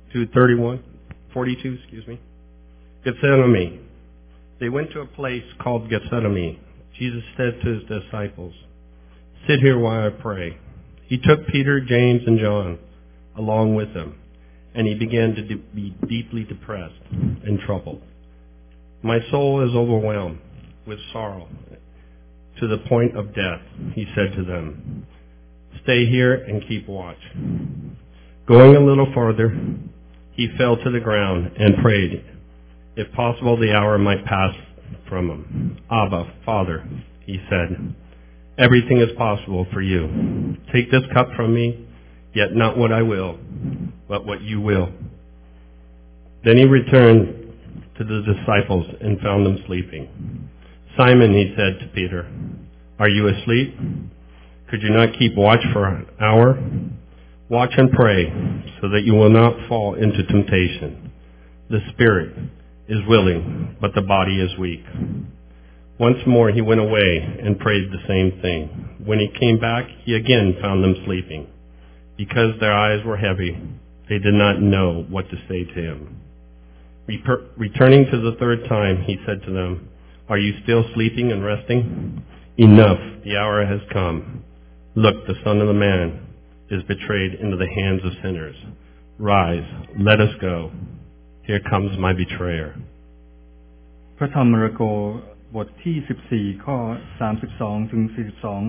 to 42, Gethsemane. They went to a place called Gethsemane. Jesus said to his disciples, "Sit here while I pray." He took Peter, James, and John along with him, and he began to be deeply depressed and troubled. "My soul is overwhelmed with sorrow to the point of death," he said to them. "Stay here and keep watch." Going a little farther, he fell to the ground and prayed, if possible, the hour might pass from him. "Abba, Father," he said, "everything is possible for you. Take this cup from me, yet not what I will, but what you will." Then he returned to the disciples and found them sleeping. "Simon," he said to Peter, "are you asleep? Could you not keep watch for an hour? Watch and pray, so that you will not fall into temptation. The spirit is willing, but the body is weak." Once more he went away and prayed the same thing. When he came back, he again found them sleeping. Because their eyes were heavy, they did not know what to say to him. Returning to the third time, he said to them, "Are you still sleeping and resting? Enough, the hour has come. Look, the Son of the Man is betrayed into the hands of sinners. Rise, let us go. Here comes my betrayer." พระธรรมมาระโกบทที่14ข้อ32ถึง42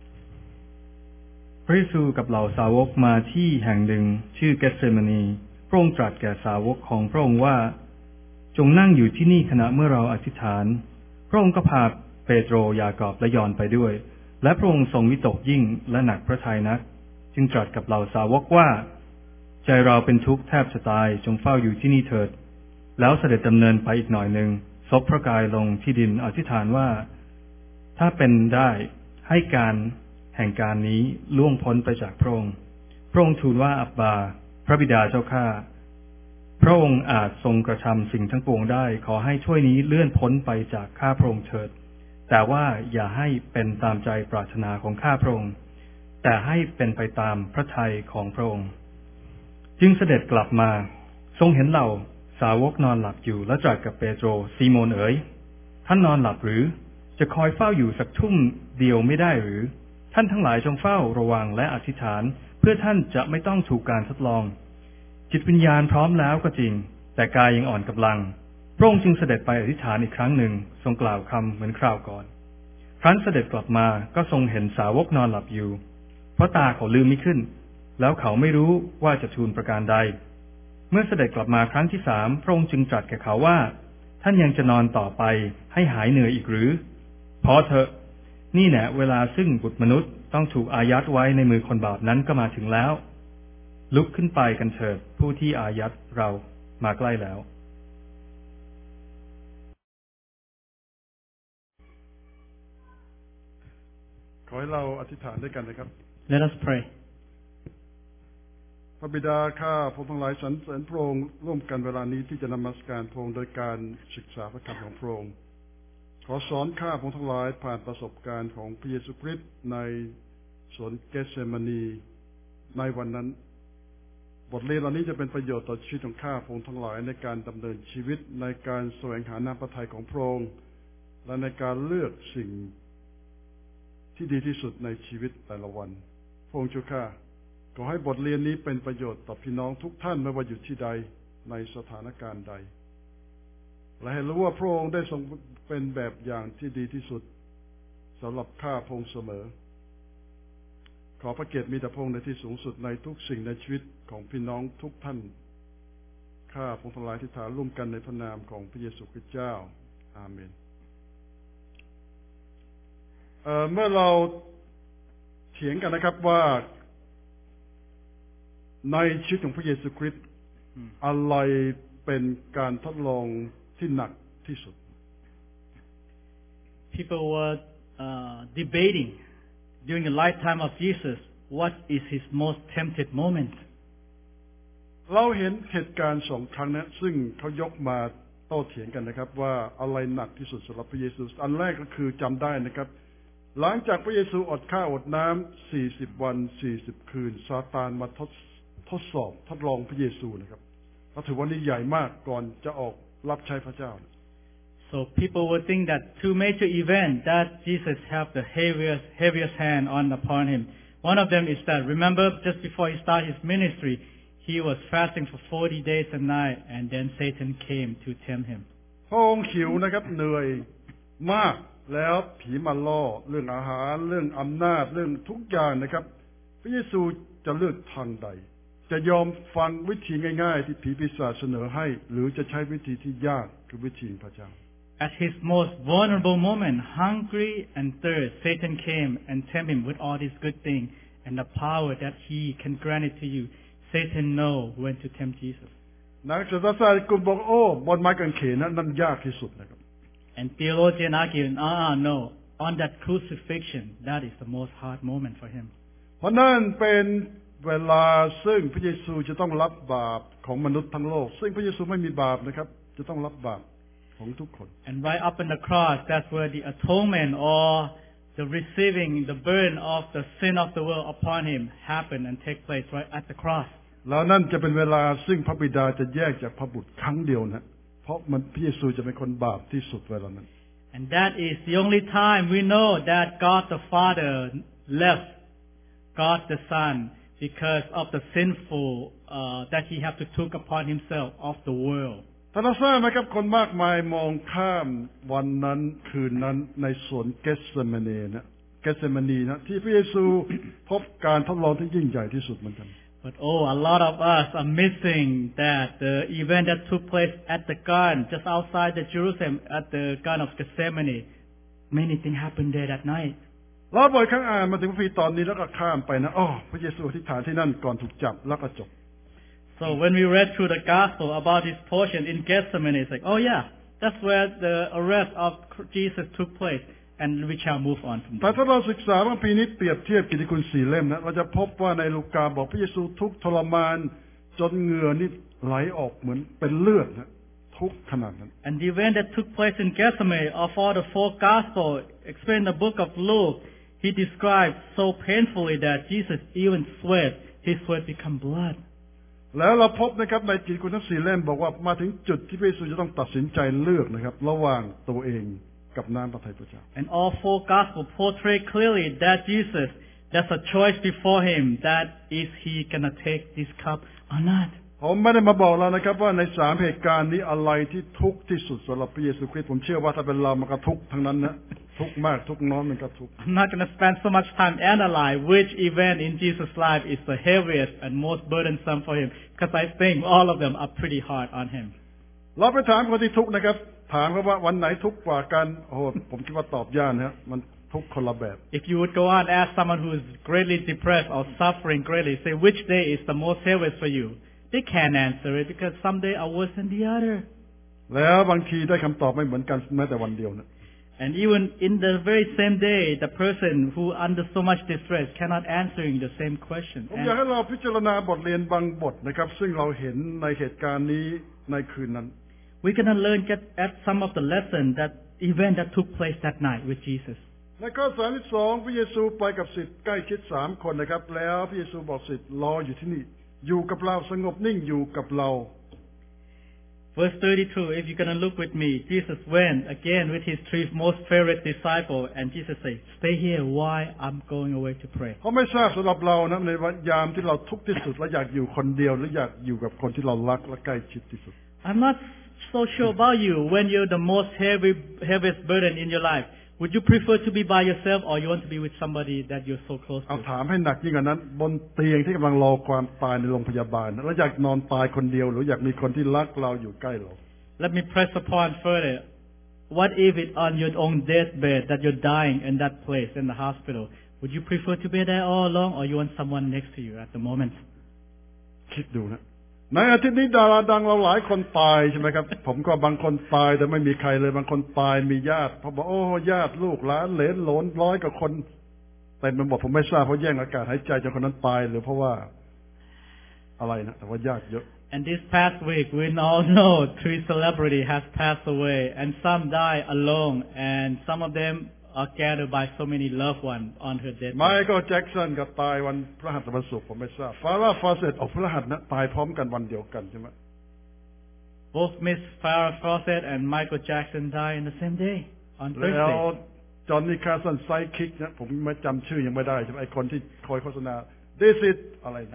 พระเยซูกับเหล่าสาวกมาที่แห่งหนึ่งชื่อเกธเซมานีพระองค์ตรัสแก่สาวกของพระองค์ว่าจงนั่งอยู่ที่นี่ขณะเมื่อเราอธิษฐานพระองค์ก็พาเปโตรยากอบและยอห์นไปด้วยและพระองค์ทรงวิตกยิ่งและหนักพระทัยนักจึงตรัสกับเหล่าสาวกว่าใจเราเป็นทุกข์แทบจะตายจงเฝ้าอยู่ที่นี่เถิดแล้วเสด็จดำเนินไปอีกหน่อยหนึ่งซบพระกายลงที่ดินอธิษฐานว่าถ้าเป็นได้ให้การแห่งการนี้ล่วงพ้นไปจากพระองค์พระองค์ทูลว่าอับบาพระบิดาเจ้าข้าพระองค์อาจทรงกระทำสิ่งทั้งปวงได้ขอให้ถ้วยนี้เลื่อนพ้นไปจากข้าพระองค์เถิดแต่ว่าอย่าให้เป็นตามใจปรารถนาของข้าพระองค์แต่ให้เป็นไปตามพระทัยของพระองค์จึงเสด็จกลับมาทรงเห็นเหล่าสาวกนอนหลับอยู่และตรัสกับเปโตรซีโมนเอ๋ยท่านนอนหลับหรือจะคอยเฝ้าอยู่สักทุ่มเดียวไม่ได้หรือท่านทั้งหลายจงเฝ้าระวังและอธิษฐานเพื่อท่านจะไม่ต้องถูกการทดลองจิตวิญญาณพร้อมแล้วก็จริงแต่กายยังอ่อนกำลังพระองค์จึงเสด็จไปอธิษฐานอีกครั้งหนึ่งทรงกล่าวคำเหมือนคราวก่อนครั้นเสด็จกลับมาก็ทรงเห็นสาวกนอนหลับอยู่เพราะตาเขาลืมไม่ขึ้นแล้วเขาไม่รู้ว่าจะทูลประการใดเมื่อเสด็จกลับมาครั้งที่3พระองค์จึงตรัสแก่เขาว่าท่านยังจะนอนต่อไปให้หายเหนื่อยอีกหรือพอเถอะนี่แหละเวลาซึ่งบุตรมนุษย์ต้องถูกอายัดไว้ในมือคนบาปนั้นก็มาถึงแล้วลุกขึ้นไปกันเถิดผู้ที่อายัดเรามาใกล้แล้วขอให้เราอธิษฐานด้วยกันนะครับ Let us pray. พระบิดาข้าพระองค์ทั้งหลายสรรเสริญพระองค์ร่วมกันเวลานี้ที่จะนมัสการพระองค์โดยการศึกษาพระคำของพระองค์ขอสอนข้าพระองค์ทั้งหลายผ่านประสบการณ์ของพระเยซูคริสต์ในสวนเกธเซมานีในวันนั้นบทเรียนเหล่านี้จะเป็นประโยชน์ต่อชีวิตของข้าพระองค์ทั้งหลายในการดำเนินชีวิตในการแสวงหาน้ำพระทัยของพระองค์และในการเลือกสิ่งที่ดีที่สุดในชีวิตแต่ละวันพระองค์เจ้าข้าขอให้บทเรียนนี้เป็นประโยชน์ต่อพี่น้องทุกท่านไม่ว่าอยู่ที่ใดในสถานการณ์ใดและให้รู้ว่าพระองค์ได้ทรงเป็นแบบอย่างที่ดีที่สุดสำหรับข้าพระองค์เสมอขอพระเกียรติมีแต่พระองค์ในที่สูงสุดในทุกสิ่งในชีวิตของพี่น้องทุกท่านข้าพระองค์ทั้งหลายที่ฐานร่วมกันในพระนามของพระเยซูคริสต์เจ้าอาเมนเมื่อเราเถียงกันนะครับว่าในชีวิตของพระเยซูคริสต์อะไรเป็นการทดลองที่หนักที่สุด People were debating during the lifetime of Jesus what is his most tempted moment เราเห็นเหตุการณ์2ครั้งนะซึ่งเขายกมาโต้เถียงกันนะครับว่าอะไรหนักที่สุดสำหรับพระเยซูอันแรกก็คือจำได้นะครับหลังจากพระเยซูอดข้าวอดน้ำ40 วัน 40 คืนซาตานมาทดสอบทดลองพระเยซูนะครับเขาถือว่านี่ใหญ่มากก่อนจะออกรับใช้พระเจ้า So people would think that two major events that Jesus have the heaviest hand on upon him. One of them is that, remember, just before he started his ministry, he was fasting for 40 days and nights, and then Satan came to tempt him. พระองค์หิวนะครับเหนื่อยมากแล้วผีมาล่อเรื่องอาหารเรื่องอำนาจเรื่องทุกอย่างนะครับพระเยซูจะเลือกทางใดจะยอมฟังวิธีง่ายๆที่ผีปีศาจเสนอให้หรือจะใช้วิธีที่ยากคือวิธีพระเจ้า At his most vulnerable moment, hungry and thirst, Satan came and tempted him with all these good things and the power that he can grant it to you. Satan know when to tempt Jesus. นักศึกษากลุ่มบอกโอ้บนไม้กางเขนนั่นยากที่สุดนะครับ And theologians argue, no, on that crucifixion, that is the most hard moment for him. เพราะนั่นเป็นเวลาซึ่งพระเยซูจะต้องรับบาปของมนุษย์ทั้งโลกซึ่งพระเยซูไม่มีบาปนะครับจะต้องรับบาปของทุกคน And right up in the cross, that's where the atonement or the receiving the burden of the sin of the world upon him happen and take place right at the cross. แล้วนั่นจะเป็นเวลาซึ่งพระบิดาจะแยกจากพระบุตรครั้งเดียวนะเพราะมันพระเยซูจะเป็นคนบาปที่สุดเวลานั้น And that is the only time we know that God the Father left God the Son because of the sinful that he have to took upon himself of the world. ท่านทราบไหมครับคนมากมายมองข้ามวันนั้นคืนนั้นในสวนเกสเซมานีนะที่พระเยซูพบการทดลองที่ยิ่งใหญ่ที่สุดเหมือนกัน But a lot of us are missing that the event that took place at the garden, just outside the Jerusalem, at the Garden of Gethsemane. Many things happened there that night. เราบ่อยครั้งอ่านมาถึงพระคัมภีร์ตอนนี้แล้วก็ข้ามไปนะพระเยซูอธิษฐานที่นั่นก่อนถูกจับแล้วก็จบ So when we read through the gospel about this portion in Gethsemane, it's like, that's where the arrest of Jesus took place. And we shall move on from แต่ there. ถ้าเราศึกษาพระคัมภีร์นี้เปรียบเทียบกิตติคุณ4 เล่มนะเราจะพบว่าในลูกาบอกพระเยซูทุกข์ทรมานจนเหงื่อนี่ไหลออกเหมือนเป็นเลือดนะทุกข์ขนาดนั้น And the event that took place in Gethsemane of all the 4 gospels, explained in the book of Luke, he described so painfully that Jesus even sweat, his sweat become blood. แล้วเราพบนะครับในกิตติคุณทั้ง4 เล่มบอกว่ามาถึงจุดที่พระเยซูจะต้องตัดสินใจเลือกนะครับระหว่างตัวเองกับน้ำพระทัยพระเจ้า And all 4 gospels portray clearly that Jesus, there's a choice before him, that is he gonna take this cup or not. ผมไม่ได้มาบอกแล้วนะครับว่าใน3 เหตุการณ์นี้อะไรที่ทุกข์ที่สุดสำหรับพระเยซูคริสต์ผมเชื่อว่าถ้าเป็นเรามันก็ทุกข์ทั้งนั้นนะทุกข์มากทุกข์น้อยมันก็ทุกข์ I'm not gonna spend so much time analyze which event in Jesus' life is the heaviest and most burdensome for him, because I think all of them are pretty hard on him. เราไปถามคนที่ทุกข์นะครับถามเขาว่าวันไหนทุกข์กว่ากันผมคิดว่าตอบยากนะมันทุกข์คนละแบบ If you would go out and ask someone who is greatly depressed or suffering greatly, say which day is the most heaviest for you, they can't answer it because some day are worse than the other. แล้วบางทีได้คำตอบไม่เหมือนกันแม้แต่วันเดียวนะ And even in the very same day, the person who under so much distress cannot answering the same question. ผมอยากให้เราพิจารณาบทเรียนบางบทนะครับซึ่งเราเห็นในเหตุการณ์นี้ในคืนนั้น We're going to learn at some of the lesson that event that took place that night with Jesus. ในข้อ32พระเยซูไปกับศิษย์ใกล้ชิด3 คนนะครับแล้วพระเยซูบอกศิษย์รออยู่ที่นี่อยู่กับเราสงบนิ่งอยู่กับเรา Verse 32, if you're going to look with me, Jesus went again with his 3 most favorite disciples, and Jesus said, stay here while I'm going away to pray. เขาไม่ทราบสำหรับเรานะในวันยามที่เราทุกข์ที่สุดและอยากอยู่คนเดียวหรืออยากอยู่กับคนที่เรารักและใกล้ชิดที่สุด I'm not so sure about you when you're the most heaviest burden in your life. Would you prefer to be by yourself or you want to be with somebody that you're so close เอา to? ถามให้หนักยิ่งกว่านั้นบนเตียงที่กำลังรอความตายในโรงพยาบาลแล้วอยากนอนตายคนเดียวหรืออยากมีคนที่รักเราอยู่ใกล้เรา Let me press upon further. What if it on your own deathbed that you're dying in that place in the hospital? Would you prefer to be there all alone or you want someone next to you at the moment? คิดดูนะในอาทิตย์นี้ดาราดังเราหลายคนตายใช่ไหมครับ ผมก็บางคนตายแต่ไม่มีใครเลยบางคนตายมีญาติพอบอกญาติลูกหลานเหลนโหลน100 กว่าคนแต่มันบอกผมไม่ทราบเพราะแย่งอากาศหายใจจนคนนั้นตายหรือเพราะว่าอะไรนะแต่ว่าญาติเยอะ And this past week, we all know 3 celebrities have passed away, and some die alone, and some of them are gathered by so many loved ones on her deathbed. ไมเคิลแจ็คสันก็ตายวันพฤหัสวันศุกร์ผมไม่ทราบฟาร่าฟาเซตออกพฤหัสนะตายพร้อมกันวันเดียวกันใช่ไหม Both Miss Farrah Fawcett and Michael Jackson died in the same day on แล้ว Thursday. จอห์นนี่คาร์สันไซด์คิกเนี่ยผมไม่จำชื่อยังไม่ได้ใช่ไหมไอคนที่คอยโฆษณา This is อะไรนะ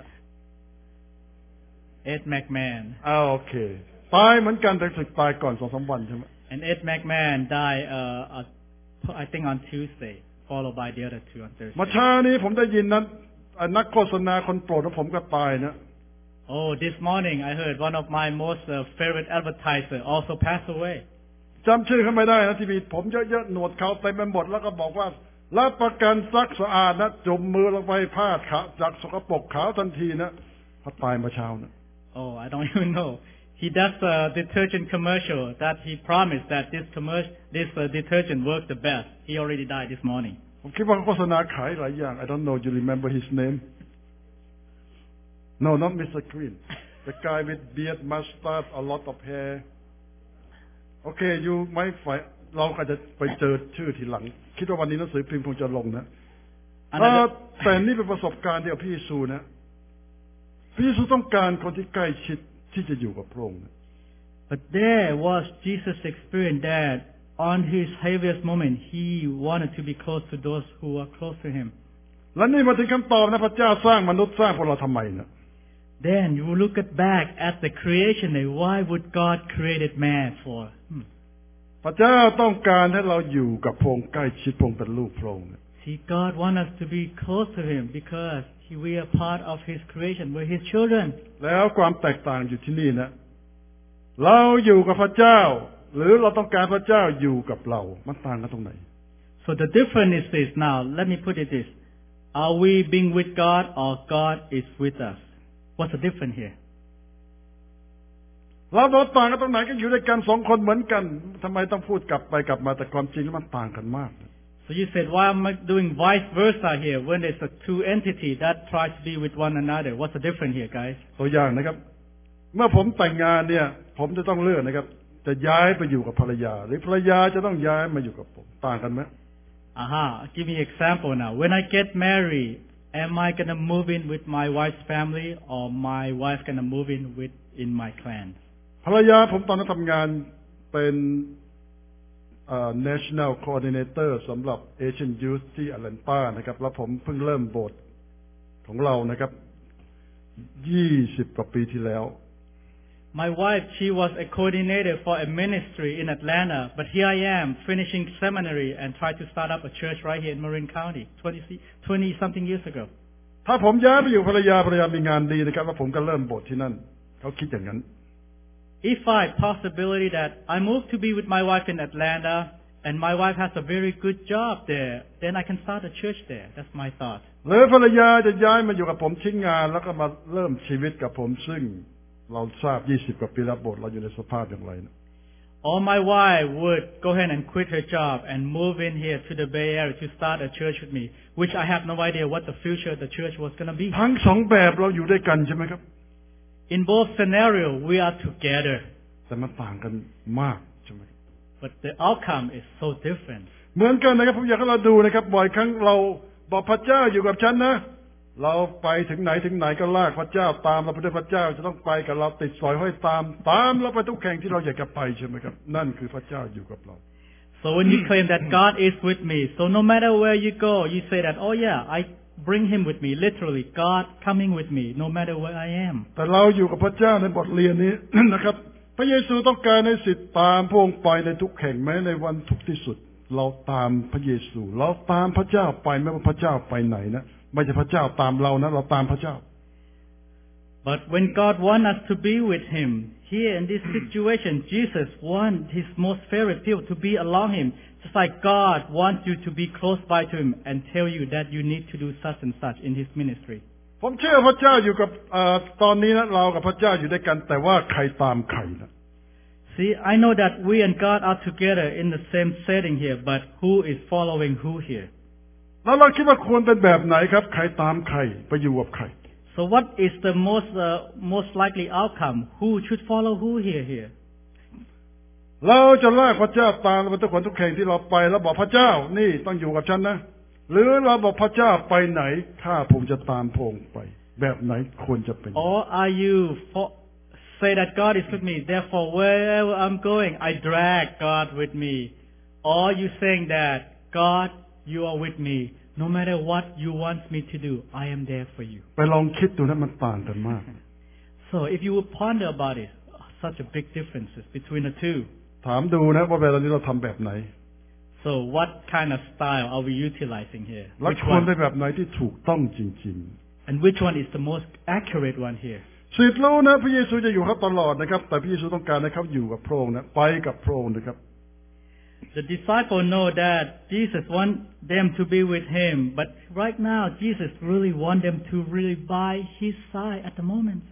Ed McMahon. โอเคตายเหมือนกันแต่สึกตายก่อน 2-3 วันใช่ไหม And Ed McMahon died, I think on Tuesday, followed by the other two on มา Thursday. ช้านี้ผมได้ยินนั้นนักโฆษณาคนโปรดของผมก็ตายนะ Oh, this morning I heard one of my most favorite advertiser also passed away. จำชื่อเขาไม่ได้นะทีวีผมเยอะๆหนวดเขาเต็มไปหมดแล้วก็บอกว่ารับประกันซักสะอาดนะจุ่มมือลงไปผ้าขาวจากสกปรกขาวทันทีนะเขาตายมาเช้านะ Oh, I don't even know. He does a detergent commercial that he promised that this detergent worked the best. He already died this morning. ผมคิดว่าโฆษณาขายหลายอย่าง I don't know you remember his name No not Mr. Green the guy with beard mustache a lot of hair Okay you might find เราอาจจะไปเจอชื่อทีหลังคิดว่าวันนี้หนังสือพิมพ์คงจะลงนะแต่นี่เป็นประสบการณ์เดียวพี่เยซูนะพี่เยซูต้องการคนที่ใกล้ชิดที่จะอยู่กับพระองค์ But there was Jesus' experience that on his heaviest moment he wanted to be close to those who were close to him. และนี่มาถึงคำตอบนะพระเจ้าสร้างมนุษย์สร้างพวกเราทำไมนะ Then you look back at the creation. Why would God created man for? พระเจ้าต้องการให้เราอยู่กับพระองค์ใกล้ชิดพระองค์เป็นลูกพระองค์ See, God wants us to be close to him because we are part of his creation. We're his children. แล้วความแตกต่างอยู่ที่นี่นะเราอยู่กับพระเจ้าหรือเราต้องการพระเจ้าอยู่กับเรามันต่างกันตรงไหน So the difference is this. Now, let me put it this: Are we being with God or God is with us? What's the difference here? เราต่างกันตรงไหนก็อยู่ด้วยกันสองคนเหมือนกันทำไมต้องพูดกลับไปกลับมาแต่ความจริงแล้วมันต่างกันมาก So you said, why am I doing vice versa here when there's a two entity that try to be with one another? What's the difference here, guys? ตัวอย่างนะครับเมื่อผมแต่งงานเนี่ยผมจะต้องเลือกนะครับจะย้ายไปอยู่กับภรรยาหรือภรรยาจะต้องย้ายมาอยู่กับผมต่างกันไหม Aha, give me an example now. When I get married, am I gonna move in with my wife's family or my wife gonna move in my clan? ภรรยาผมตอนนั้นทำงานเป็นNational Coordinator สำหรับ Asian Youth ที่แอตแลนตานะครับแล้วผมเพิ่งเริ่มโบสถ์ของเรานะครับ20 กว่าปีที่แล้ว My wife, she was a coordinator for a ministry in Atlanta, but here I am finishing seminary and try to start up a church right here in Marin County 20 something years ago. ถ้าผมย้ายไปอยู่ภรรยามีงานดีนะครับแล้วผมก็เริ่มโบสถ์ที่นั่นเขาคิดอย่างนั้น If I possibility that I move to be with my wife in Atlanta and my wife has a very good job there, then I can start a church there. That's my thought. หรือภรรยาจะย้ายมาอยู่กับผมทิ้งงานแล้วก็มาเริ่มชีวิตกับผมซึ่งเราทราบ20 กว่าปีแล้วโบสถ์เราอยู่ในสภาพอย่างไรนะ Or my wife would go ahead and quit her job and move in here to the Bay Area to start a church with me, which I have no idea what the future of the church was going to be. ทั้งสองแบบเราอยู่ด้วยกันใช่ไหมครับ In both scenarios, we are together. แต่มันต่างกันมากใช่ไหม But the outcome is so different. เหมือนกันนะครับผมอยากให้เราดูนะครับบ่อยครั้งเราบอกพระเจ้าอยู่กับฉันนะเราไปถึงไหนก็ลากพระเจ้าตามเราไปด้วยพระเจ้าจะต้องไปกับเราติดสอยห้อยตามเราไปทุกแห่งที่เราอยากจะไปใช่ไหมครับนั่นคือพระเจ้าอยู่กับเรา So when you claim that God is with me, so no matter where you go, you say that, oh yeah, I bring him with me, literally, God coming with me, no matter where I am. แต่เราอยู่กับพระเจ้าในบทเรียนนี้ นะครับพระเยซูต้องการให้สิทธิ์ตามพระองค์ไปในทุกแห่งแม้ในวันทุกข์ที่สุดเราตามพระเยซูเราตามพระเจ้าไปไม่ว่าพระเจ้าไปไหนนะไม่ใช่พระเจ้าตามเรานะเราตามพระเจ้า But when God wants us to be with him, here in this situation, Jesus wants his most favorite people to be along him, just like God wants you to be close by to him and tell you that you need to do such and such in his ministry. ผมเชื่อพระเจ้าอยู่กับตอนนี้นะเรากับพระเจ้าอยู่ด้วยกันแต่ว่าใครตามใครนะ See, I know that we and God are together in the same setting here, but who is following who here? แล้วเราคิดว่าควรเป็นแบบไหนครับใครตามใครไปอยู่กับใคร So what is the most likely outcome? Who should follow who here? เราจะลากพระเจ้าตามเราไปทุกคนทุกแห่งที่เราไปแล้วบอกพระเจ้านี่ต้องอยู่กับฉันนะหรือเราบอกพระเจ้าไปไหนข้าผมจะตามพระองค์ไปแบบไหนควรจะเป็น Or are you say that God is with me, therefore wherever I'm going, I drag God with me. Or you saying that, God, you are with me. No matter what you want me to do, I am there for you. ไปลองคิดดูนะมันต่างกันมาก So if you would ponder about it, such a big differences between the two. ถามดูนะว่าเวลานี้เราทำแบบไหน So what kind of style are we utilizing here? และ Which ควร one? เป็นแบบไหนที่ถูกต้องจริง And which one is the most accurate one here? ๆศิษย์รู้นะพระเยซูจะอยู่เขาตลอดนะครับแต่พระเยซูต้องการให้เขาอยู่กับพระองค์นะไปกับพระองค์นะครับ The disciples know that Jesus wants them to be with him, but right now Jesus really wants them to really by his side at the moment.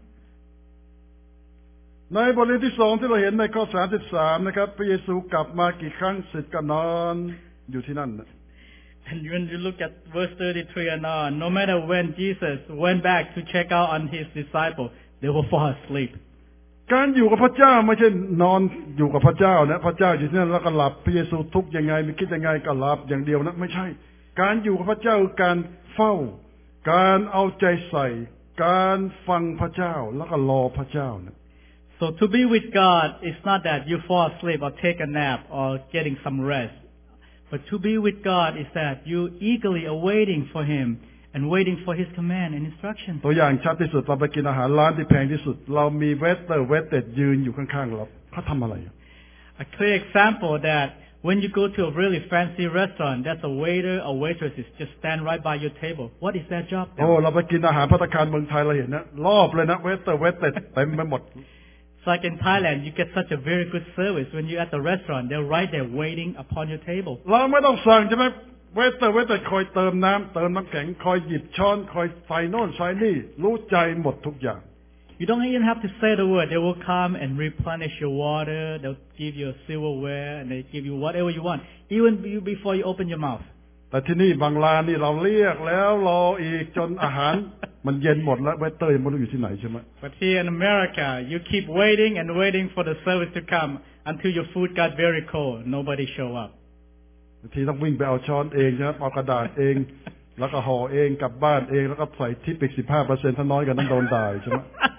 ในบทเรียนที่2ที่เราเห็นในข้อ33นะครับพระเยซูกลับมากี่ครั้งศิษย์ก็นอนอยู่ที่นั่นนะ And when you look at verse 33 and on, no matter when Jesus went back to check out on his disciples, they will fall asleep. การอยู่กับพระเจ้าไม่ใช่นอนอยู่กับพระเจ้านะพระเจ้าอยู่ที่นั่นแล้วก็หลับพระเยซูทุกข์ยังไงมีคิดยังไงก็หลับอย่างเดียวนะไม่ใช่การอยู่กับพระเจ้าคือการเฝ้าการเอาใจใส่การฟังพระเจ้าแล้วก็รอพระเจ้านะ So to be with God is not that you fall asleep or take a nap or getting some rest. But to be with God is that you eagerly awaiting for him and waiting for his command and instruction. ตัวอย่างชัดที่สุดเราไปกินอาหารร้านที่แพงที่สุดเรามีเวสเตอร์ยืนอยู่ข้างๆเราเขาทำอะไร A clear example that when you go to a really fancy restaurant, that's a waiter or waitress is just stand right by your table. What is their job? โอ้เราไปกินอาหารภัตตาคารเมืองไทยเราเห็นนะรอบเลยนะเวสเตอร์เต็มไปหมด It's like in Thailand, you get such a very good service when you're at the restaurant. They're right there waiting upon your table. เราไม่ต้องสั่งใช่ไหมเวสเตอร์คอยเติมน้ำแข็งคอยหยิบช้อนคอยใส่โน่นใส่นี่รู้ใจหมดทุกอย่าง You don't even have to say the word. They will come and replenish your water. They'll give you a silverware and they give you whatever you want, even before you open your mouth. แต่ที่นี่บางร้านนี่เราเรียกแล้วรออีกจนอาหารมันเย็นหมดแล้วเวสเตอร์ยังไม่รู้อยู่ที่ไหนใช่ไหม But here in America, you keep waiting and waiting for the service to come until your food got very cold. Nobody show up. บางทีต้องวิ่งไปเอาช้อนเองนะเอากระดาษเองแล้วก็ห่อเองกลับบ้านเองแล้วก็ใส่ทิปอีก 15% ถ้าน้อยกว่านั้นโดนด่าใช่ไหม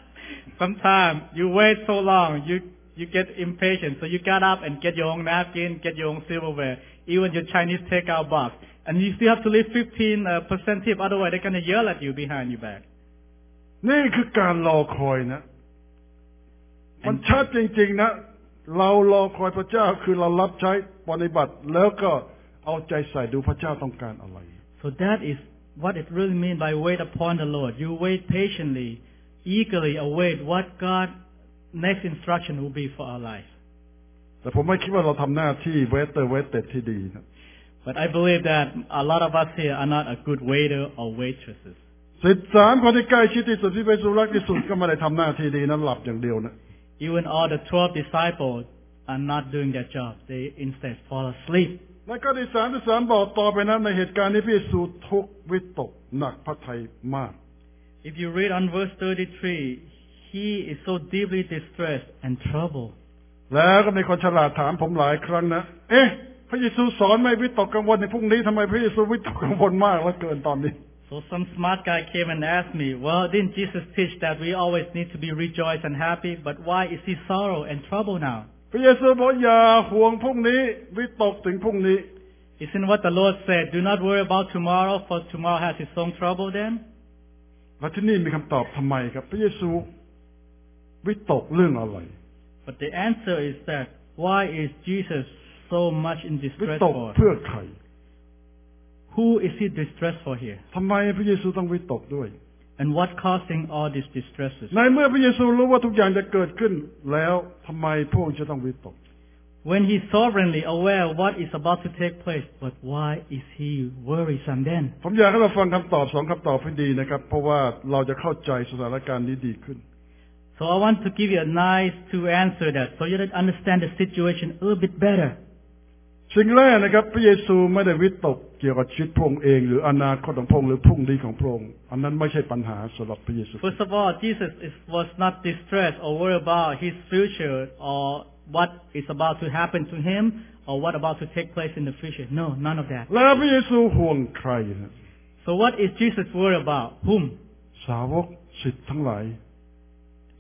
Sometimes you wait so long, you get impatient, so you got up and get your own napkin, get your own silverware, even your Chinese takeout box. And you still have to leave 15% tip, otherwise they're going to yell at you behind your back. นี่คือการรอคอยนะมันชัดจริงๆนะเรารอคอยพระเจ้าคือเรารับใช้ปฏิบัติแล้วก็เอาใจใส่ดูพระเจ้าต้องการอะไร So that is what it really means by wait upon the Lord. You wait patiently, eagerly await what God's next instruction will be for our life. แต่ผมไม่คิดว่าเราทำหน้าที่เวสเตอร์ที่ดีนะ But I believe that a lot of us here are not a good waiter or waitresses. 13 คนที่ใกล้ชิดที่สุดที่พระเยซูรักที่สุดก็ไม่ได้ทำหน้าที่ดีนั้นหลับอย่างเดียวนะ Even all the 12 disciples are not doing their job. They instead fall asleep. ในข้อที่33บอกต่อไปนั้นในเหตุการณ์นี้พระเยซูทุกข์วิตกหนักพระทัยมาก If you read on verse 33, he is so deeply distressed and troubled. แล้วก็มีคนฉลาดถามผมหลายครั้งนะพระเยซูสอนไม่วิตกกังวลในพรุ่งนี้ทำไมพระเยซูวิตกกังวลมากเหลือเกินตอนนี้ So some smart guy came and asked me, well, didn't Jesus teach that we always need to be rejoiced and happy, but why is he sorrow and trouble now? พระเยซูบอกอย่าห่วงพรุ่งนี้วิตกถึงพรุ่งนี้ Isn't what the Lord said, do not worry about tomorrow, for tomorrow has its own trouble then? และที่นี่มีคำตอบทำไมครับพระเยซูวิตกเรื่องอะไร But the answer is that, why is Jesus so much in วิ distress ตก for? เพื่อใคร Who is he distressed for here? ทำไมพระเยซูต้องวิตกด้วย And what causing all these distresses? ในเมื่อพระเยซูรู้ว่าทุกอย่างจะเกิดขึ้นแล้วทำไมพระองค์จะต้องวิตก When he's sovereignly aware of what is about to take place, but why is he worrisome then? ผมอยากให้เราฟังคำตอบ2คำตอบให้ดีนะครับเพราะว่าเราจะเข้าใจสถานการณ์นี้ดีขึ้น So I want to give you a nice to answer that, so you can understand the situation a little bit better. สิ่งแรกนะครับพระเยซูไม่ได้วิตกเกี่ยวกับชีวิตพระองค์เองหรืออนาคตของพระองค์หรือพรุ่งนี้ของพระองค์อันนั้นไม่ใช่ปัญหาสำหรับพระเยซู First of all, Jesus was not distressed or worried about his future or what is about to happen to him or what about to take place in the future. No, none of that. แล้วพระเยซูห่วงใครนะ So what is Jesus worried about? Whom? สาวกศิษย์ทั้งหลาย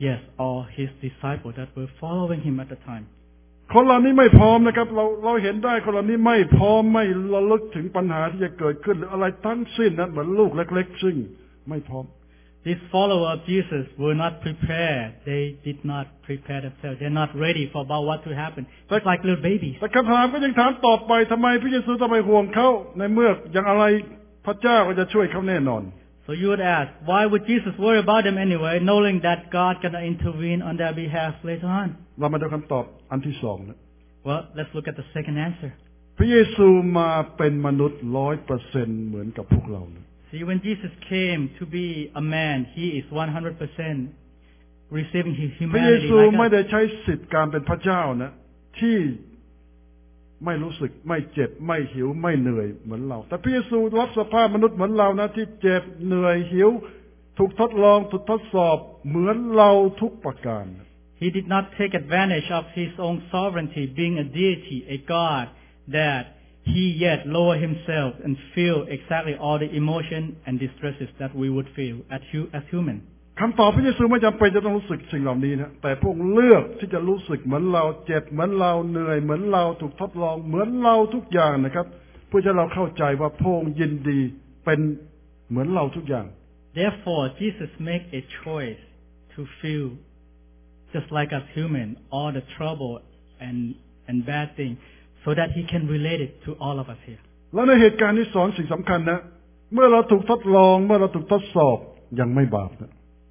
Yes, all his disciples that were following him at the time. คนเหล่านี้ไม่พร้อมนะครับเราเห็นได้คนเหล่านี้ไม่พร้อมไม่ระลึกถึงปัญหาที่จะเกิดขึ้นหรืออะไรทั้งสิ้นนั้นเหมือนลูกเล็กๆซึ่งไม่พร้อม These followers of Jesus were not prepared. They did not prepare themselves. They're not ready for about what to happen. It's like little babies. แต่คำถามก็ยังถามต่อไปทำไมพระเยซูต้องไปห่วงเขาในเมื่ออย่างอะไรพระเจ้าก็จะช่วยเขาแน่นอน So you would ask, why would Jesus worry about them anyway, knowing that God can intervene on their behalf later on? เรามาดูคำตอบอันที่สองนะ Well, let's look at the second answer. พระเยซูมาเป็นมนุษย์ 100% เหมือนกับพวกเรานะ See, when Jesus came to be a man, he is 100% receiving his พระเย humanity ซู like ไม่ us. ได้ใช้สิทธิ์การเป็นพระเจ้านะที่ไม่รู้สึกไม่เจ็บไม่หิวไม่เหนื่อยเหมือนเราแต่พระเยซูรับสภาพมนุษย์เหมือนเรานะที่เจ็บเหนื่อยหิวถูกทดลองถูกทดสอบเหมือนเราทุกประการ He did not take advantage of his own sovereignty, being a deity, a God, that he yet lower himself and feel exactly all the emotion and distresses that we would feel as human. คำตอบพระเยซูไม่จำเป็นจะต้องรู้สึกสิ่งเหล่านี้นะแต่พวกเลือกที่จะรู้สึกเหมือนเราเจ็บเหมือนเราเหนื่อยเหมือนเราถูกทดลองเหมือนเราทุกอย่างนะครับเพื่อจะเราเข้าใจว่าพระองค์ยินดีเป็นเหมือนเราทุกอย่าง Therefore, Jesus make a choice to feel just like us human, all the trouble and bad thing, so that he can relate it to all of us here. แล้วในเหตุการณ์นี้สอนสิ่งสำคัญนะเมื่อเราถูกทดลองเมื่อเราถูกทดสอบยังไม่บาปนะ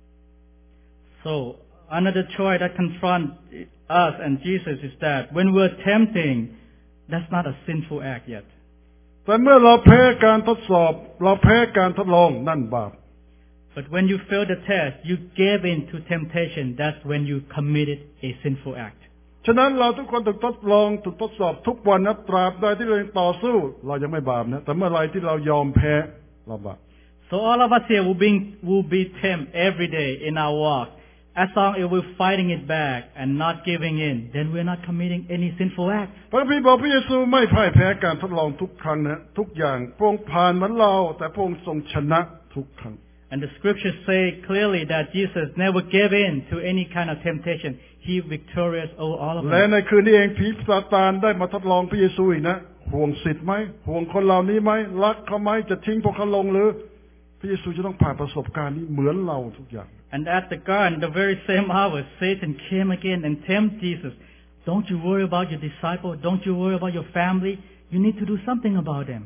So, another choice that confronts us and Jesus is that when we're tempting, that's not a sinful act yet. แต่เมื่อเราแพ้การทดสอบเราแพ้การทดลองนั่นบาป But when you fail the test, you gave in to temptation, that's when you committed a sinful act. ฉะนั้นเราทุกคนถูกทดลองถูกทดสอบทุกวันนะตราบใดที่เรายังต่อสู้เรายังไม่บาปนะแต่เมื่อไรที่เรายอมแพ้เราบาป So all of us here will be tempted every day in our walk. As long as we're fighting it back and not giving in, then we're not committing any sinful act. พระคัมภีร์บอกพระเยซูไม่พ่ายแพ้การทดลองทุกครั้งนะทุกอย่างพระองค์ผ่านเหมือนเราแต่พระองค์ทรงชนะทุกครั้ง And the scriptures say clearly that Jesus never gave in to any kind of temptation. He victorious over all of และ them. ในคืนนี้เองผีซาตานได้มาทดลองพระเยซูอีกนะห่วงสิทธิ์ไหมห่วงคนเหล่านี้ไหมรักเขาไหมจะทิ้งพวกเขาลงหรือพระเยซูจะต้องผ่านประสบการณ์นี้เหมือนเราทุกอย่าง And at the garden, the very same hour, Satan came again and tempted Jesus. Don't you worry about your disciples. Don't you worry about your family. You need to do something about them.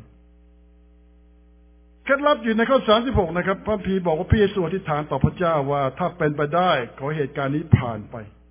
เคล็ดลับอยู่ในข้อ36นะครับพระคัมภีร์บอกว่าพระเยซูอธิษฐานต่อพระเจ้าว่าถ้าเป็นไปได้ขอเหตุการณ์นี้ผ่านไป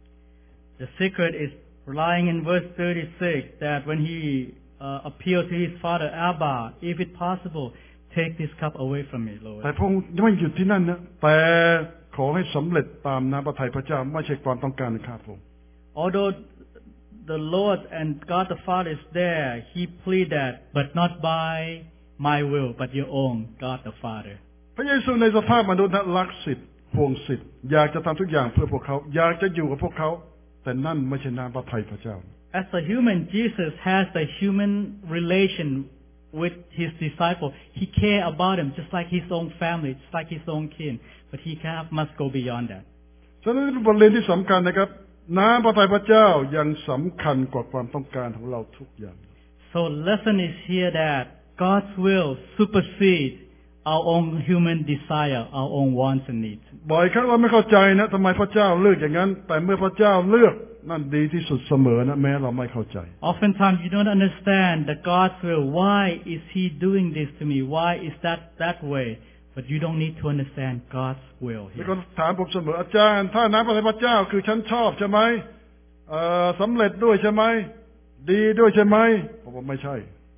The secret is lying in verse 36 that when he appealed to his father, Abba, if it's possible, take this cup away from me, Lord. แต่พระองค์ไม่หยุดที่นั่นนะแต่ขอให้สำเร็จตามน้ำพระทัยพระเจ้าไม่ใช่ความต้องการของข้าพระองค์ Although the Lord and God the Father is there, he pleaded that, but not by my will, but your own, God the Father. พระเยซูในสภาพมนุษย์นั้นรักสิทธิ์ห่วงสิทธิ์อยากจะทำทุกอย่างเพื่อพวกเขาอยากจะอยู่กับพวกเขาแต่นั่นไม่ใช่น้ำพระทัยพระเจ้า As a human, Jesus has the human relation with his disciple. He cares about them just like his own family, just like his own kin. But he must go beyond that. ฉะนั้นเป็นบทเรียนที่สำคัญนะครับน้ำพระทัยพระเจ้ายังสำคัญกว่าความต้องการของเราทุกอย่าง So lesson is here that God's will supersedes our own human desire, our own wants and needs. บ่อยครั้งเราไม่เข้าใจนะทำไมพระเจ้าเลือกอย่างนั้นแต่เมื่อพระเจ้าเลือกนั่นดีที่สุดเสมอนะแม้เราไม่เข้าใจ Oftentimes you don't understand that God's will. Why is He doing this to me? Why is that way? But you don't need to understand God's will มี here. คนถามผมเสมออาจารย์ถ้าน้ำพระทัยพระเจ้าคือฉันชอบใช่ไหมสำเร็จด้วยใช่ไหมดีด้วยใช่ไหมผมบอกไม่ใช่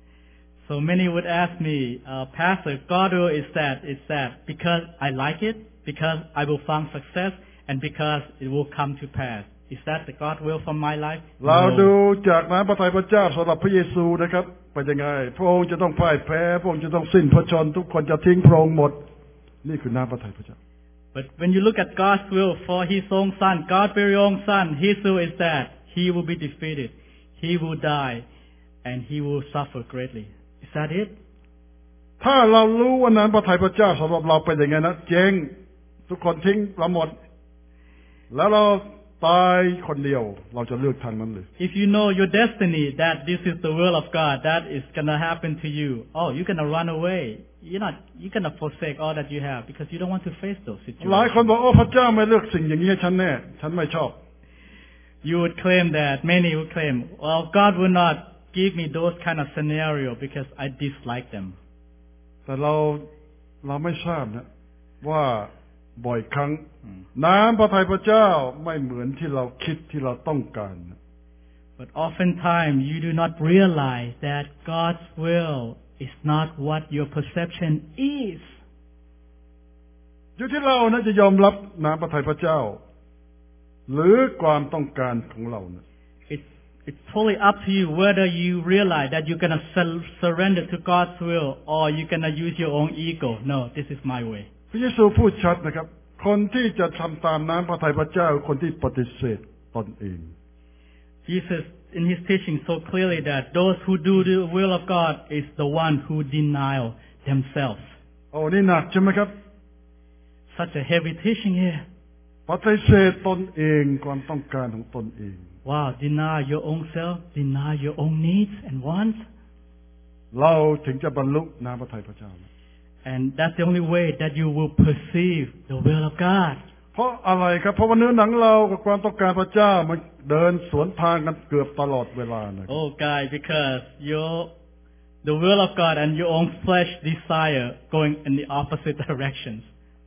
So many would ask me, Pastor, God's will is that because I like it, because I will find success, and because it will come to pass. Is that the God will for my life? เราดู No. จากน้ำพระทัยพระเจ้าสำหรับพระเยซูนะครับเป็นยังไงพระองค์จะต้องพ่ายแพ้พระองค์จะต้องสิ้นพระชนทุกคนจะทิ้งพระองค์หมดนี่คือน้ำพระทัยพระเจ้า But when you look at God's will for His own Son, God's very own Son, His will is that He will be defeated, He will die, and He will suffer greatly. Is that it? ถ้าเรารู้ว่าน้ำพระทัยพระเจ้าสำหรับเราเป็นอย่างไงนะเจ๊งทุกคนทิ้งเราหมดแล้วเราตายคนเดียวเราจะเลือกทางนั้นเลย If you know your destiny, that this is the will of God, that is gonna happen to you. Oh, you're gonna run away. You're gonna forsake all that you have because you don't want to face those หลายคน situations. บอกโอ้พระเจ้าไม่เลือกสิ่งอย่างนี้ให้ฉันแน่ฉันไม่ชอบ You would claim that, many would claim, well, God will not give me those kind of scenario because I dislike them. แต่เราไม่ทราบนะว่าบ่อยครั้งน้ำพระทัยพระเจ้าไม่เหมือนที่เราคิดที่เราต้องการ But oftentimes you do not realize that God's will is not what your perception is. อยู่ที่เรานะจะยอมรับน้ำพระทัยพระเจ้าหรือความต้องการของเรานะ It's totally up to you whether you realize that you're gonna surrender to God's will or you're gonna use your own ego. No, this is my way. พระเยซูพูดชัดนะครับคนที่จะทำตามน้ำพระทัยพระเจ้าคนที่ปฏิเสธตนเอง Jesus in his teaching so clearly that those who do the will of God is the one who deny themselves. โอ้นี่หนักใช่ไหมครับ Such a heavy teaching here. ปฏิเสธตนเองความต้องการของตนเอง Wow, deny your own self, deny your own needs and wants. เราถึงจะบรรลุน้ำพระทัยพระเจ้า And that's the only way that you will perceive the will of God. เพราะอะไรครับเพราะว่าเนื้อหนังเรากับความต้องการพระเจ้ามันเดินสวนทางกันเกือบตลอดเวลานะ Oh, guys, because the will of God and your own flesh desire going in the opposite directions.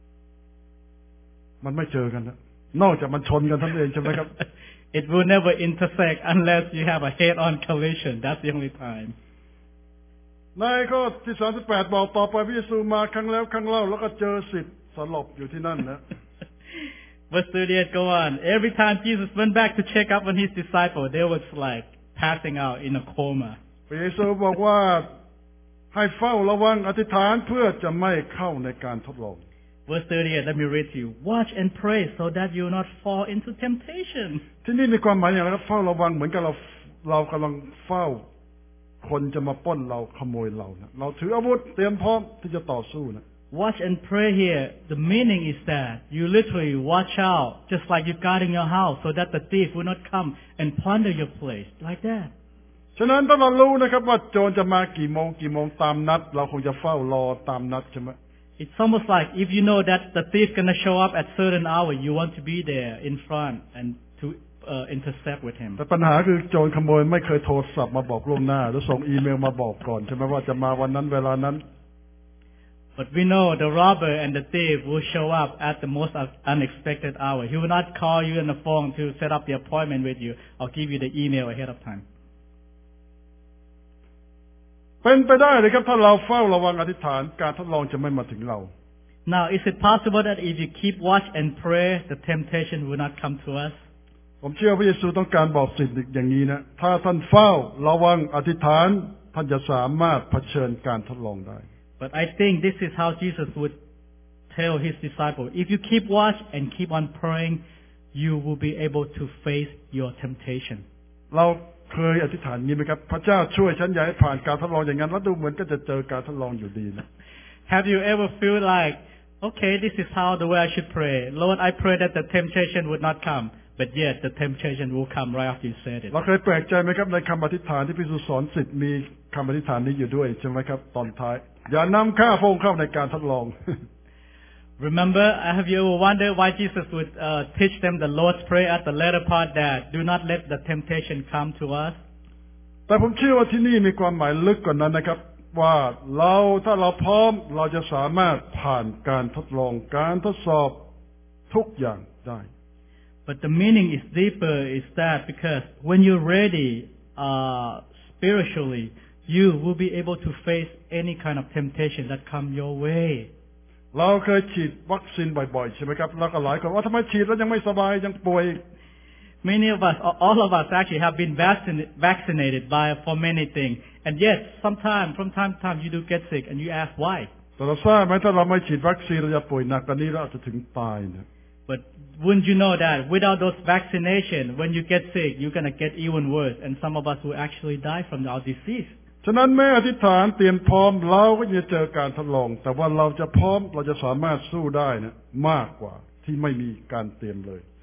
มันไม่เจอกันนะนอกจากมันชนกันทั้งเองใช่ไหมครับ It will never intersect unless you have a head-on collision. That's the only time. ในข้อที่38บอกต่อไปพระเยซูมาครั้งแล้วครั้งเล่าแล้วก็เจอ10สลบอยู่ที่นั่นนะ Verse 38 go on. Every time Jesus went back to check up on his disciple, they was like passing out in a coma. พระเยซูบอกว่าให้เฝ้าระวังอธิษฐานเพื่อจะไม่เข้าในการทดลอง Verse 38, let me read to you. Watch and pray so that you will not fall into temptation. ที่นี่มีความหมายอย่างไรครับเฝ้าระวังเหมือนกับเรากำลังเฝ้าคนจะมาปล้นเราขโมยเรานะเราถืออาวุธเตรียมพร้อมที่จะต่อสู้นะ Watch and pray here. The meaning is that you literally watch out, just like you guarding your house, so that the thief will not come and plunder your place, like that. ฉะนั้นถ้าเรารู้นะครับว่าโจรจะมากี่โมงตามนัดเราคงจะเฝ้ารอตามนัดใช่ไหม It's almost like if you know that the thief gonna show up at certain hour, you want to be there in front and to intercept with him. แต่ปัญหาคือโจรขโมยไม่เคยโทรศัพท์มาบอกล่วงหน้าหรือส่งอีเมลมาบอกก่อนใช่ไหมว่าจะมาวันนั้นเวลานั้น But we know the robber and the thief will show up at the most unexpected hour. He will not call you on the phone to set up the appointment with you or give you the email ahead of time. เป็นไปได้เลยครับถ้าเราเฝ้าระวังอธิษฐานการทดลองจะไม่มาถึงเรา Now, is it possible that if you keep watch and pray, the temptation will not come to us? ผมเชื่อพระเยซูต้องการบอกสิ่งอย่างนี้นะถ้าท่านเฝ้าระวังอธิษฐานท่านจะสามารถเผชิญการทดลองได้ But I think this is how Jesus would tell his disciples, if you keep watch and keep on praying, you will be able to face your temptation. เราเคยอธิษฐานนี้ไหมครับพระเจ้าช่วยฉันอย่าให้ผ่านการทดลองอย่างนั้นแล้วดูเหมือนก็จะเจอการทดลองอยู่ดีนะ Have you ever feel like, okay, this is how the way I should pray. Lord, I pray that the temptation would not come, but yet the temptation will come right after you said it. เราเคยแปลกใจไหมครับในคำอธิษฐานที่พระเยซูสอนศิษย์มีคำอธิษฐานนี้อยู่ด้วยใช่ไหมครับตอนท้ายอย่านำข้าพงเข้าในการทดลอง Remember, have you ever wondered why Jesus would teach them the Lord's Prayer at the latter part that do not let the temptation come to us? แต่ผมเชื่อว่าที่นี่มีความหมายลึกกว่านั้นนะครับว่าถ้าเราพร้อมเราจะสามารถผ่านการทดลองการทดสอบทุกอย่างได้ But the meaning is deeper is that because when you're ready spiritually, you will be able to face any kind of temptation that come your way. เราเคยฉีดวัคซีนบ่อยๆใช่ไหมครับแล้วก็หลายคนว่าทำไมฉีดแล้วยังไม่สบายยังป่วย Many of us, all of us actually have been vaccinated for many things. And yet, from time to time, you do get sick and you ask why. แต่เราทราบไหมถ้าเราไม่ฉีดวัคซีนเราจะป่วยหนักกว่านี้เราอาจจะถึงตายนะ But wouldn't you know that without those vaccination, when you get sick, you're going to get even worse. And some of us will actually die from our disease. ฉะนั้นแม้อธิษฐานเตรียมพร้อมเราก็จะเจอการทดลองแต่ว่าเราจะพร้อมเราจะสามารถสู้ได้นะมากกว่าที่ไม่มีการเตรียมเลย So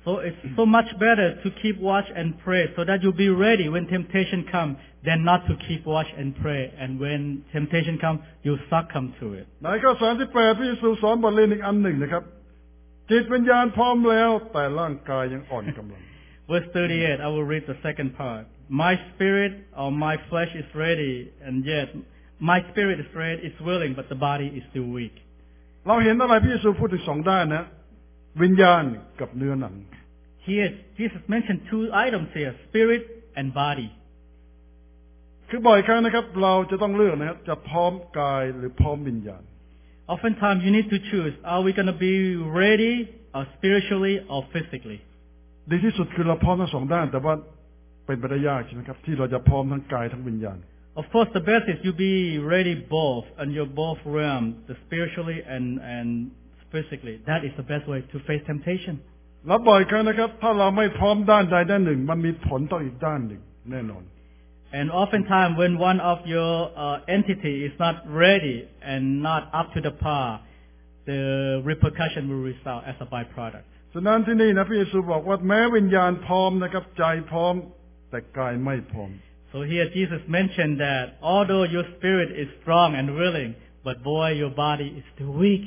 So it's so much better to keep watch and pray so that you'll be ready when temptation comes than not to keep watch and pray. And when temptation comes, you'll succumb to it. ในข้อ38พระเยซูสอนบทเรียนอีกอันหนึ่งนะครับจิตวิญญาณพร้อมแล้วแต่ร่างกายยังอ่อนกำลัง Verse 38, I will read the second part. My spirit or my flesh is ready, and yet my spirit is ready, is willing, but the body is still weak. เราเห็นอะไรพระเยซูพูดถึงสองด้านนะวิญญาณกับเนื้อหนัง Here, Jesus mentioned two items here, spirit and body. คือบ่อยครั้งนะครับเราจะต้องเลือกนะครับจะพร้อมกายหรือพร้อมวิญญาณ Oftentimes you need to choose, are we going to be ready or spiritually or physically? ดีที่สุดคือเราพร้อมทั้งสองด้านแต่ว่าเป็นไปได้ยากใช่ไหมครับที่เราจะพร้อมทั้งกายทั้งวิญญาณ Of course, the best is you be ready both, and you're both realms, the spiritually and physically. That is the best way to face temptation. แล้วบ่อยครั้งนะครับถ้าเราไม่พร้อมด้านใดด้านหนึ่งมันมีผลต่ออีกด้านหนึ่งแน่นอน And oftentimes when one of your entity is not ready and not up to the par, the repercussion will result as a byproduct. ฉะนั้นที่นี่นะพระเยซูบอกว่าแม้วิญญาณพร้อมนะครับใจพร้อมแต่กายไม่พร้อม So here Jesus mentioned that although your spirit is strong and willing, but boy, your body is still weak.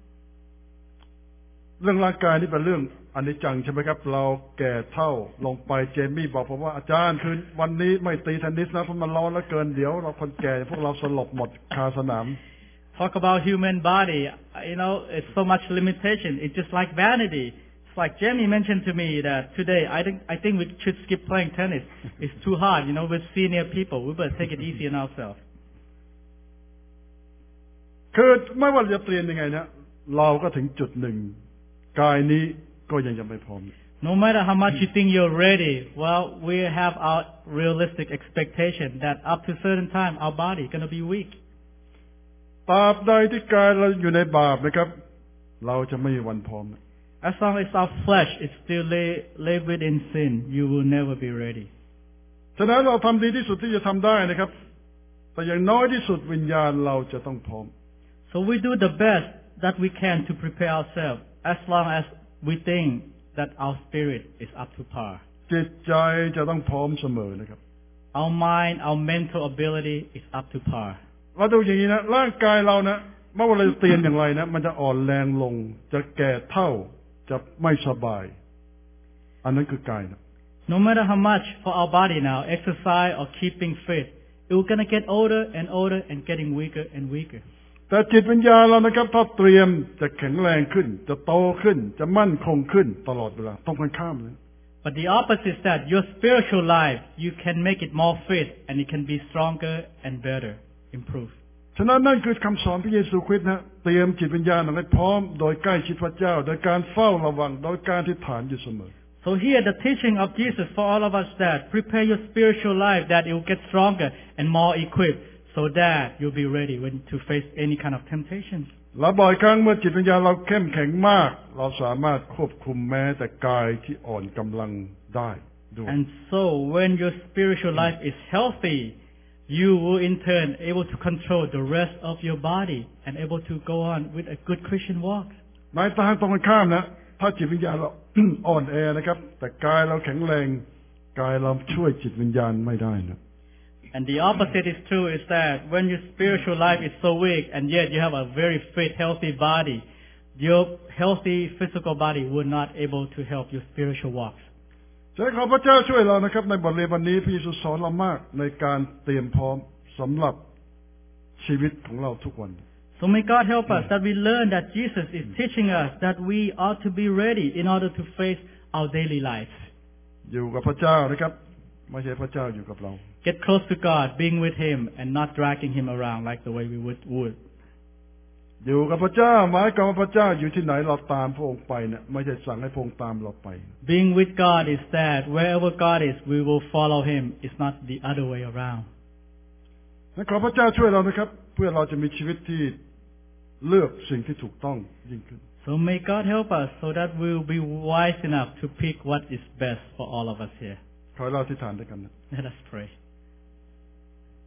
เรื่องร่างกายนี่เป็นเรื่องอนิจจังใช่ไหมครับเราแก่เท่าลงไปเจมี่บอกผมว่าอาจารย์คืนวันนี้ไม่ตีเทนนิสนะเพราะมันร้อนแล้วเกินเดี๋ยวเราคนแก่พวกเราสลบหมดคาสนาม Talk about human body, it's so much limitation. It's just like vanity. It's like Jamie mentioned to me that today I think we should skip playing tennis. It's too hard, with senior people. We better take it easy on ourselves. คือไม่ว่าจะเปลี่ยนยังไงนะเราก็ถึงจุดหนึ่งกายนี้ก็ยังไม่พร้อม No matter how much you think you're ready, well, we have our realistic expectation that up to a certain time our body is going to be weak. ตราบใดที่กายเราอยู่ในบาปนะครับเราจะไม่มีวันพร้อม As long as our flesh is still laid within sin, you will never be ready. ฉะนั้นเราทำดีที่สุดที่จะทำได้นะครับแต่อย่างน้อยที่สุดวิญญาณเราจะต้องพร้อม So we do the best that we can to prepare ourselves as long as we think that our spirit is up to par. จิตใจจะต้องพร้อมเสมอนะครับ Our mind, our mental ability is up to par. เราดูอย่างนี้นะร่างกายเรานะไม่ว่าเราจะเตียนอย่างไรนะมันจะอ่อนแรงลงจะแก่เท่าจะไม่สบายอันนั้นคือกายนะ No matter how much for our body now, exercise or keeping fit, it's going to get older and older and getting weaker and weaker. แต่จิตวิญญาณเรานะครับถ้าเตรียมจะแข็งแรงขึ้นจะโตขึ้นจะมั่นคงขึ้นตลอดเวลาต้องกันข้ามเลย But the opposite is that your spiritual life, you can make it more fit and it can be stronger and better, improve. ฉะนั้นนั่นคือคำสอนพระเยซูคริสต์นะเตรียมจิตวิญญาณให้พร้อมโดยใกล้ชิดพระเจ้าโดยการเฝ้าระวังโดยการที่ฐานอยู่เสมอ So here the teaching of Jesus for all of us that prepare your spiritual life that it will get stronger and more equipped so that you'll be ready when to face any kind of temptation. และบ่อยครั้งเมื่อจิตวิญญาณเราเข้มแข็งมากเราสามารถควบคุมแม้แต่กายที่อ่อนกำลังได้ด้วย And so when your spiritual life is healthy, you will in turn able to control the rest of your body and able to go on with a good Christian walk. ในทางตรงกันข้ามนะถ้าจิตวิญญาณเรา อ่อนแอนะครับแต่กายเราแข็งแรงกายเราช่วยจิตวิญญาณไม่ได้นะ And the opposite is true is that when your spiritual life is so weak and yet you have a very fit, healthy body, your healthy physical body will not able to help your spiritual walks. ใช้ขอพระเจ้าช่วยเรานะครับในบทเรียนวันนี้พระเยซูสอนเรามากในการเตรียมพร้อมสำหรับชีวิตของเราทุกวัน So may God help us that we learn that Jesus is teaching us that we ought to be ready in order to face our daily life. อยู่กับพระเจ้านะครับไม่ใช่พระเจ้าอยู่กับเรา Get close to God, being with Him and not dragging Him around like the way we would. อยู่กับพระเจ้าหมายความว่าพระเจ้าอยู่ที่ไหนเราตามพระองค์ไปเนี่ยไม่ใช่สั่งให้พระองค์ตามเราไป Being with God is that wherever God is, we will follow Him. It's not the other way around. ขอพระเจ้าช่วยเรานะครับเพื่อเราจะมีชีวิตที่เลือกสิ่งที่ถูกต้องยิ่งขึ้น So may God help us so that we will be wise enough to pick what is best for all of us here. ขอให้เราอธิษฐานด้วยกันนะ Let us pray.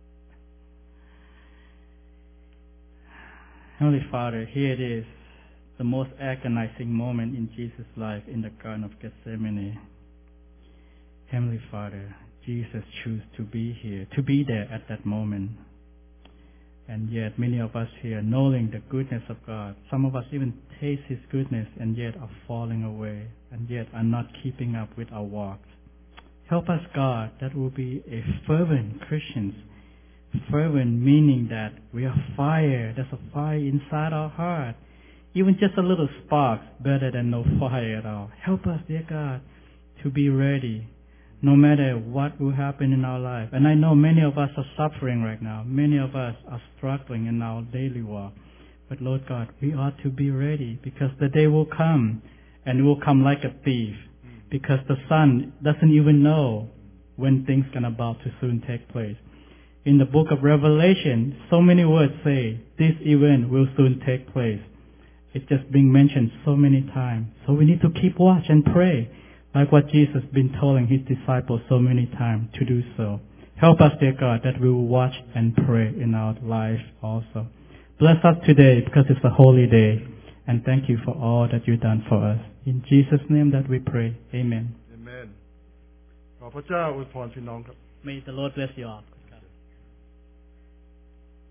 Heavenly Father, here it is the most agonizing moment in Jesus' life in the Garden of Gethsemane. Heavenly Father, Jesus chose to be here, to be there at that moment. And yet many of us here, knowing the goodness of God, some of us even taste His goodness and yet are falling away and yet are not keeping up with our walks. Help us, God, that we'll be a fervent Christians. Fervent meaning that we are fire. There's a fire inside our heart. Even just a little spark, better than no fire at all. Help us, dear God, to be ready, no matter what will happen in our life. And I know many of us are suffering right now. Many of us are struggling in our daily walk. But Lord God, we ought to be ready because the day will come, and it will come like a thief, because the Son doesn't even know when things are about to soon take place. In the book of Revelation, so many words say, this event will soon take place. It's just being mentioned so many times. So we need to keep watch and pray, like what Jesus has been telling His disciples so many times to do so. Help us, dear God, that we will watch and pray in our life also. Bless us today because it's a holy day. And thank you for all that you've done for us. In Jesus' name that we pray. Amen. Amen. ขอพระเจ้าอวยพรพี่น้องครับ May the Lord bless you all.